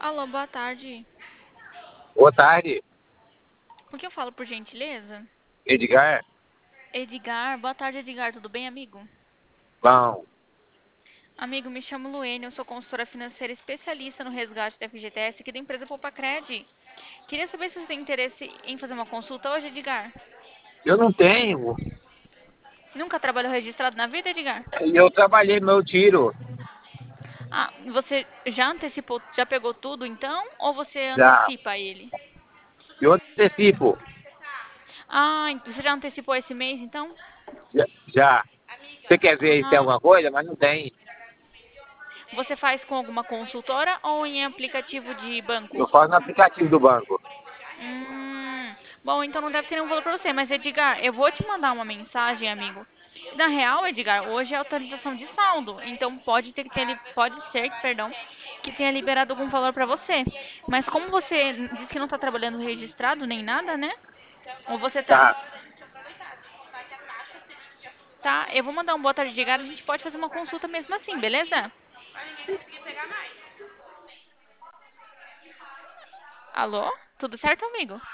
Alô, boa tarde. Boa tarde, Com quem eu falo, por gentileza? Edgar. Edgar. Boa tarde, Edgar. Tudo bem, amigo? Bom, Amigo, me chamo Luene, eu sou consultora financeira especialista no resgate da FGTS aqui da empresa Poupacred. Queria saber se você tem interesse em fazer uma consulta hoje, Edgar. eu não tenho. Nunca trabalhou registrado na vida, Edgar? Eu trabalhei meu tiro Ah, você já antecipou, já pegou tudo então? Ou você já. antecipa ele? Eu antecipo. Ah, você já antecipou esse mês então? Já. Você quer ver se tem Ah, alguma coisa, mas não tem. você faz com alguma consultora ou em aplicativo de banco? Eu faço no aplicativo do banco. Bom, então não deve ter nenhum valor pra você, mas Edgar, eu vou te mandar uma mensagem, amigo. Na real, Edgar, hoje é autorização de saldo, então pode ser, perdão, que tenha liberado algum valor pra você. Mas como você disse que não tá trabalhando registrado nem nada, né? Ou você tá? Tá, Tá, eu vou mandar um boa tarde, Edgar, a gente pode fazer uma consulta mesmo assim, beleza? Alô? Tudo certo, amigo?